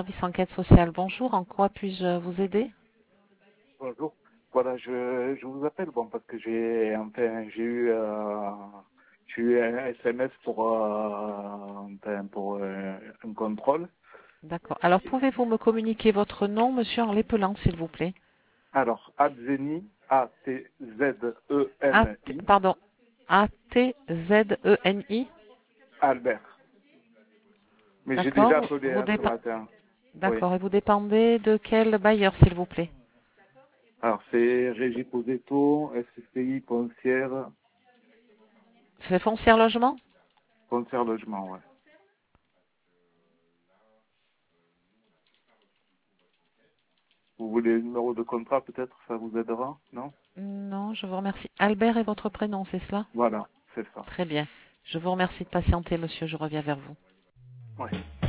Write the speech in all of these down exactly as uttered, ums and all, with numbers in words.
service enquête sociale. Bonjour, en quoi puis-je vous aider? Bonjour. Voilà, je, je vous appelle bon parce que j'ai enfin j'ai eu euh, j'ai eu un S M S pour euh, enfin, pour euh, un contrôle. D'accord. Alors, pouvez-vous me communiquer votre nom, monsieur, en l'épelant, s'il vous plaît? Alors Adzeni, A T Z E A N T, I, pardon, A T Z E N I. Albert. Mais j'ai D'accord. déjà Vous, appelé vous hein, ce dépa- matin. Oui. D'accord. Et vous dépendez de quel bailleur, s'il vous plaît? Alors c'est Régie Posetto, S C I Foncière, C'est Foncière Logement? Foncière Logement, ouais. Vous voulez le numéro de contrat peut-être, ça vous aidera, non? Non, je vous remercie. Albert est votre prénom, c'est cela? Voilà, c'est ça. Très bien. Je vous remercie de patienter, monsieur. Je reviens vers vous. Ouais.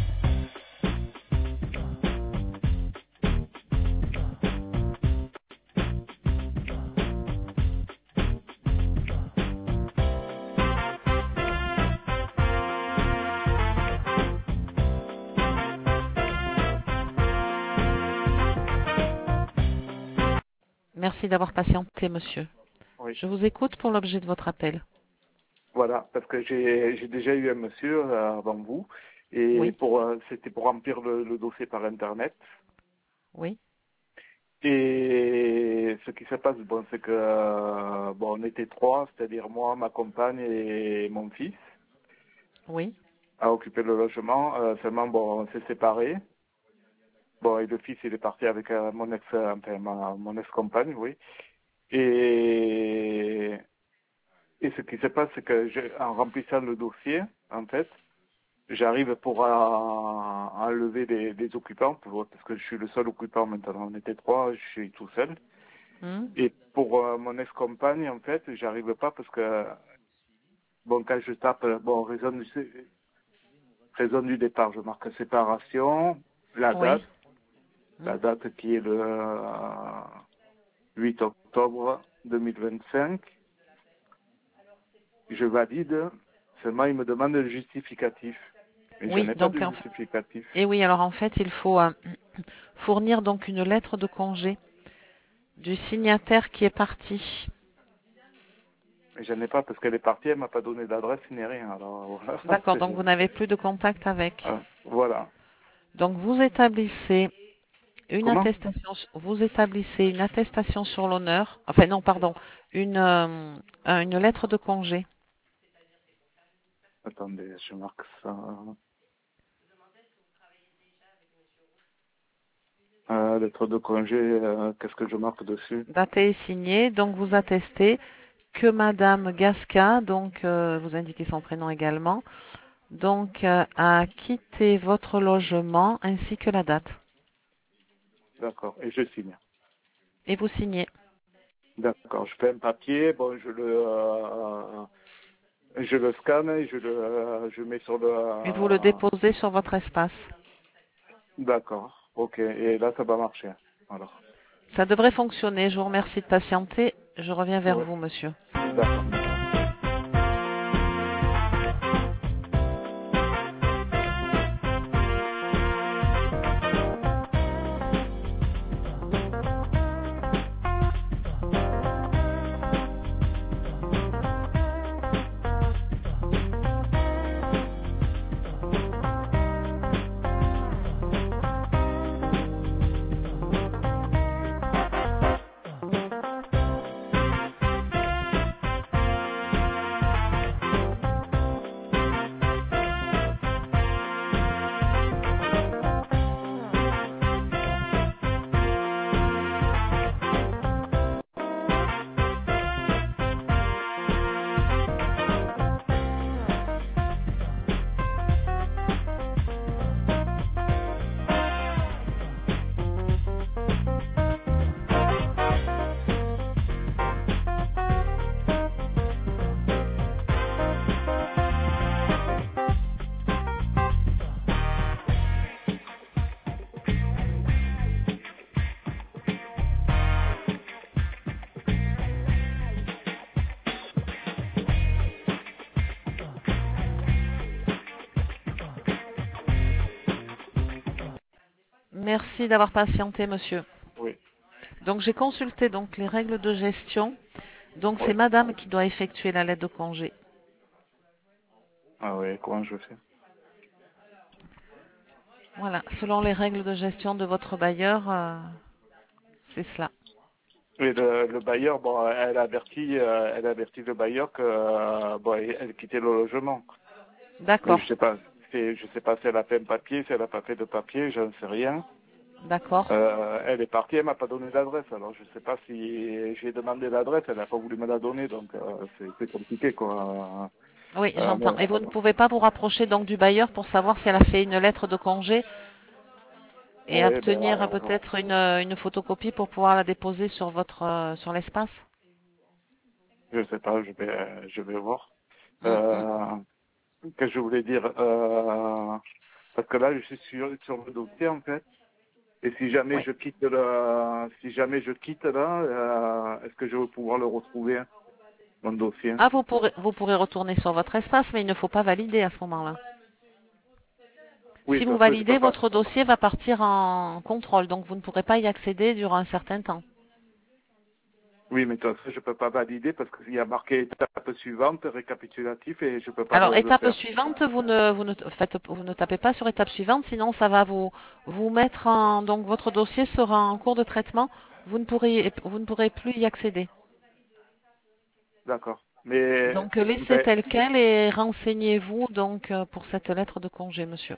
Merci d'avoir patienté, monsieur. Oui. Je vous écoute pour l'objet de votre appel. Voilà, parce que j'ai j'ai déjà eu un monsieur euh, avant vous, et Oui, pour euh, c'était pour remplir le, le dossier par internet. oui, Et ce qui se passe, bon, c'est que euh, bon, on était trois, c'est-à-dire moi, ma compagne et mon fils, oui, à occuper le logement. Euh, seulement, bon, on s'est séparés. Bon, et le fils, il est parti avec euh, mon ex, enfin, ma, mon ex-compagne, oui. Et et ce qui se passe, c'est que je, en remplissant le dossier, en fait. J'arrive pour euh, enlever les, les occupants, pour- parce que je suis le seul occupant maintenant. On était trois, je suis tout seul. hmm, Et pour euh, mon ex-compagne, en fait, j'arrive pas parce que, bon, quand je tape, euh, bon, raison du, raison du départ, je marque séparation, la oui, date, hmm. la date qui est le euh, huit octobre deux mille vingt-cinq. Je valide, seulement il me demande le justificatif. Et je Oui, n'ai pas donc de en f- justificatif. et oui, alors en fait, il faut euh, fournir donc une lettre de congé du signataire qui est parti. Mais je n'ai pas parce qu'elle est partie, elle m'a pas donné d'adresse ni rien. Alors voilà, D'accord, c'est donc vous n'avez plus de contact avec. ah, voilà. Donc vous établissez une Comment? attestation, vous établissez une attestation sur l'honneur, enfin non, pardon, une, euh, un- une lettre de congé. Attendez, je marque ça. Euh, lettre de congé, euh, qu'est-ce que je marque dessus? Daté et signée, donc vous attestez que Madame Gasca, donc euh, vous indiquez son prénom également, donc euh, a quitté votre logement ainsi que la date. D'accord. Et je signe. Et vous signez. D'accord. Je fais un papier, bon, je le, euh, je le scanne et je le, euh, je mets sur le. Et vous le euh, déposez sur votre espace. D'accord. Ok. Et là, ça va marcher. Alors. Ça devrait fonctionner. Je vous remercie de patienter. Je reviens vers Ouais. vous, monsieur. D'accord. Merci. Merci d'avoir patienté, monsieur. Oui, Donc, j'ai consulté donc les règles de gestion. Donc, c'est oui. madame qui doit effectuer la lettre de congé. Ah oui, comment je fais? Voilà, selon les règles de gestion de votre bailleur, euh, c'est cela. Et le, le bailleur, bon, elle a averti, euh, elle a averti le bailleur que, euh, bon, elle, elle quittait le logement. Mais je D'accord, sais pas, c'est, je sais pas si elle a fait un papier, si elle a pas fait de papier, j'en sais rien. d'accord. Euh, elle est partie, elle m'a pas donné d'adresse. Alors je sais pas si j'ai demandé l'adresse, elle n'a pas voulu me la donner, donc euh, c'est, c'est compliqué quoi. Oui, Euh, j'entends. bon, Et vous ne pouvez pas vous rapprocher donc du bailleur pour savoir si elle a fait une lettre de congé et ouais, ben, obtenir euh, euh, peut-être une, euh, une photocopie pour pouvoir la déposer sur votre euh, sur l'espace? je sais pas, je vais, je vais voir. Hum, hum. Euh, que je voulais dire, euh, parce que là je suis sur, sur le dossier en fait. Et si jamais Oui. je quitte le, si jamais je quitte là, euh, est-ce que je vais pouvoir le retrouver, mon dossier? Ah, vous pourrez vous pourrez retourner sur votre espace, mais il ne faut pas valider à ce moment-là. Oui, Si de vous toute façon, je peux validez, pas. votre dossier va partir en contrôle, donc vous ne pourrez pas y accéder durant un certain temps. Oui, mais de toute façon, je peux pas valider parce qu'il y a marqué étape suivante, récapitulatif, et je peux pas Alors, le, le étape faire. suivante, vous ne, vous ne faites, vous ne tapez pas sur étape suivante, sinon ça va vous, vous mettre en, donc votre dossier sera en cours de traitement. Vous ne pourrez, vous ne pourrez plus y accéder. D'accord. Mais, Donc, laissez ben, tel quel et renseignez-vous donc euh, pour cette lettre de congé, monsieur.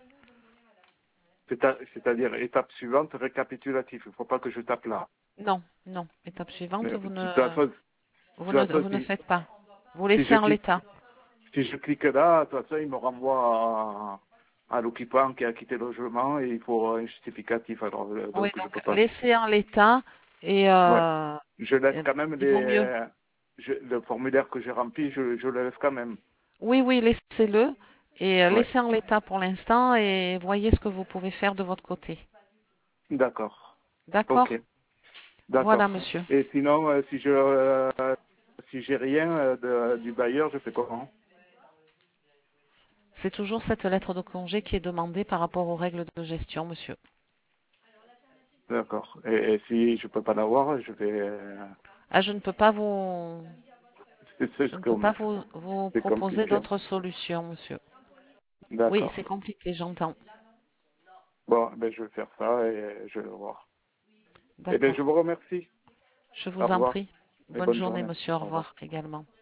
c'est à- c'est-à-dire étape suivante, récapitulatif. Il faut pas que je tape là. Non, non. Étape Mais, suivante, de vous toute ne, façon, de vous toute ne, façon, vous ne si, faites pas. Vous si je laissez en clique, l'état. si je clique là, de toute façon, il me renvoie à, à l'occupant qui a quitté le logement et il faut un justificatif. Alors, euh, Oui, donc, je peux donc pas. laissez en l'état et Ouais. euh, Je laisse euh, quand même il vaut mieux. les, je- le formulaire que j'ai rempli, je, je le laisse quand même. Oui, oui, laissez-le et euh, Ouais. laissez en l'état pour l'instant et voyez ce que vous pouvez faire de votre côté. D'accord. Ok. D'accord? Voilà, D'accord. monsieur. Et sinon, euh, si je, euh, si j'ai rien euh, de- du bailleur, je fais comment? C'est toujours cette lettre de congé qui est demandée par rapport aux règles de gestion, monsieur. D'accord. Et, et si je peux pas l'avoir, je vais, euh, Ah, je ne peux pas vous, c'est c'est je ce ne peux pas qu'on- vous, vous c'est proposer compliqué. d'autres solutions, monsieur. Oui, c'est D'accord. compliqué, j'entends. Bon, ben je vais faire ça et je vais le voir. Eh bien, je D'accord. vous remercie. Je Au vous en revoir prie. et Bonne bonne journée, journée. monsieur. Au Au revoir. revoir également.